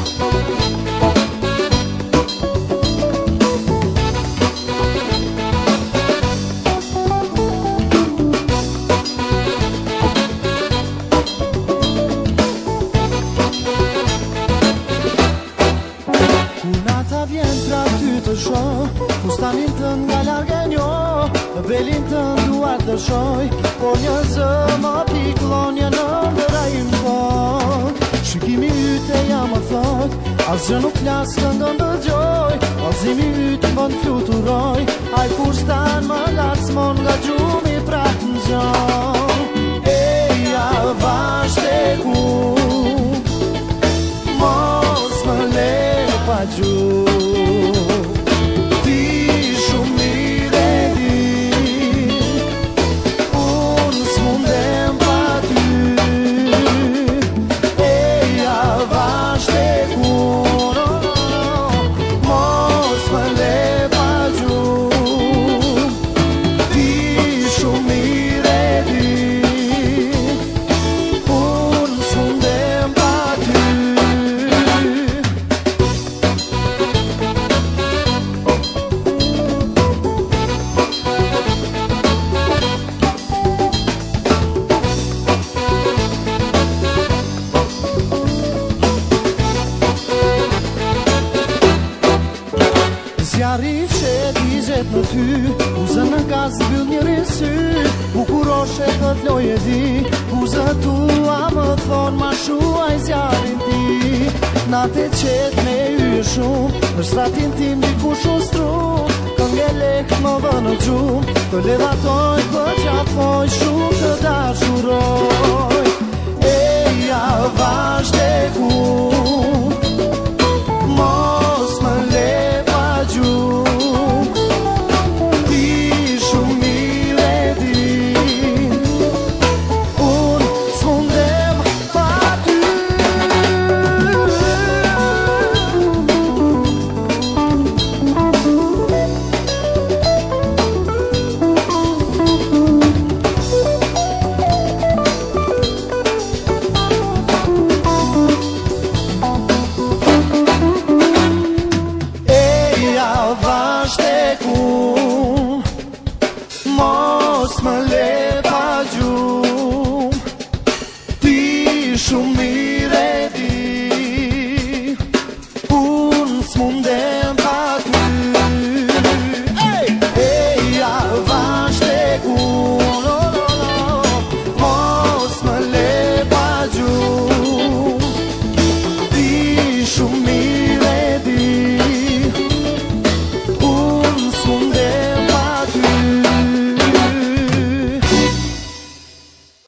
Fustanin tënd nga largë njo, në belin tënd duar dëshoj, por një zë më piklon një në ndërajim fort. Shikimi yte jam më thot, asgjë nuk flas këndon dëgjoj, alzimi yte më në fluturoj, aj fustan më lasmon nga gjumi prak në gjon. Eja vazhde ku, mos më le pa gjumë. Zjarri fshet i gjet në ty, buzën në gaz bëll njëri sy, bukuroshe kët loj e di, buzët tua më thonë ma shuaj zjarrin ti. Nate qet me yje shumë, në shtratin tim diku shustrum, kënge lek më vë në gjumë, të levatoj për qafoj shumë të dashuroj. Eja vazhde ku, mos më le mos më le pa gjumë, ti shumë